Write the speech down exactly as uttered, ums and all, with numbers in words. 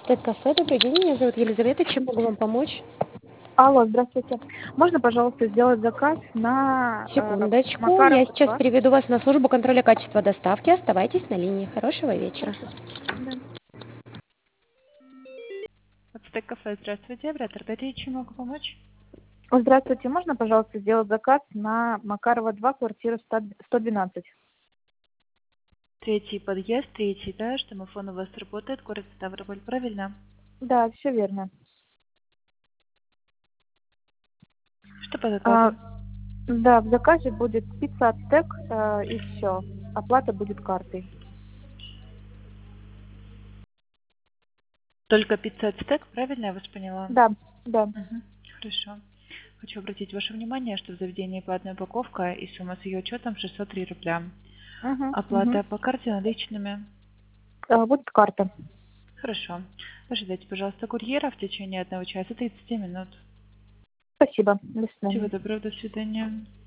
Астек кафе, добрый день, меня зовут Елизавета, чем могу вам помочь? Алло, здравствуйте. Можно, пожалуйста, сделать заказ на э, Секундочку, я Макарова сейчас два? переведу вас на службу контроля качества доставки. Оставайтесь на линии. Хорошего вечера. Хорошо. Да. Ацтек кафе, здравствуйте. Оператор Дарья, чем могу помочь? Здравствуйте. Можно, пожалуйста, сделать заказ на Макарова два, квартира сто двенадцать? Третий подъезд, третий этаж, домофон у вас работает, город Ставрополь, правильно? Да, все верно. Что по А, заказу? да, в заказе будет пицца Ацтек э, и все. Оплата будет картой. Только пицца Ацтек, правильно я вас поняла? Да, да. Угу. Хорошо. Хочу обратить ваше внимание, что в заведении платная упаковка и сумма с ее учетом шестьсот три рубля. Угу, Оплата угу. по карте наличными. А, будет карта. Хорошо. Ожидайте, пожалуйста, курьера в течение одного часа тридцати минут. Спасибо. До Всего свидания. доброго, до свидания.